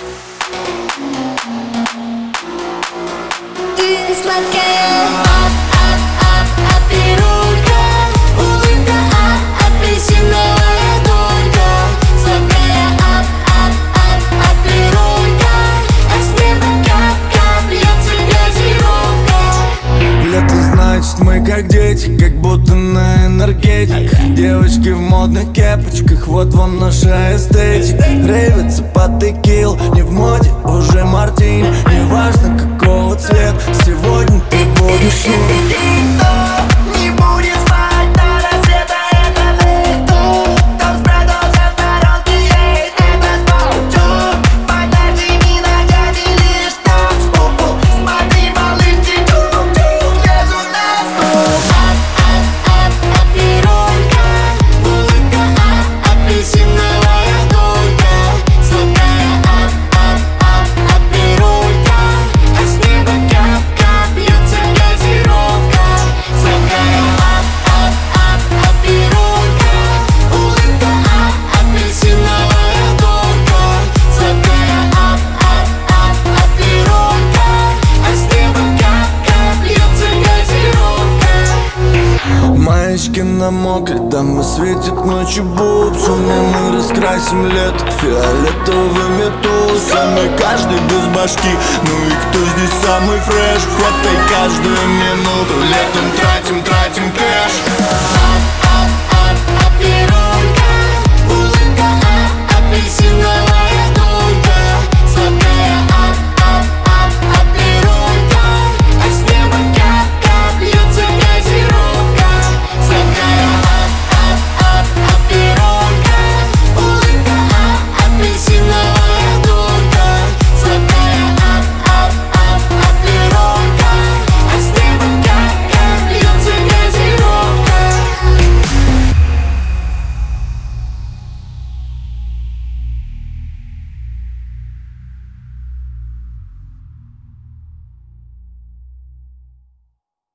Ты сладкая, пирулька, улыбка, апельсиновая долька. Сладкая, пирулька, а с неба кап-кап льется газировка. Лето, значит, мы как дети, как будто на энергетик. Девочки в модных кепочках, вот вам наша эстетика. Рейвится под текил, не в моде уже мартини. Неважно какого цвета, сегодня ты будешь Никто не будет спать до рассвета, это лету. Там продолжат воронки, едет это спорту. Подожди, ногами лишь танцпол. Смотри, малышки, тук-тук, лезут на стол. Пирулька, улыбка, апельсиновая долька. Сладкая, пирулька, а с неба кап-кап льется газировка. Сладкая, пирулька, улыбка, апельсиновая долька. Сладкая, пирулька, а с неба кап-кап льется газировка. Маечки намокли, дамы светит ночью бубс. Мы раскрасим лето фиолетовыми тусами. Каждый без башки, ну и кто здесь самый фреш? Хватай каждую минуту, летом тратим кэш.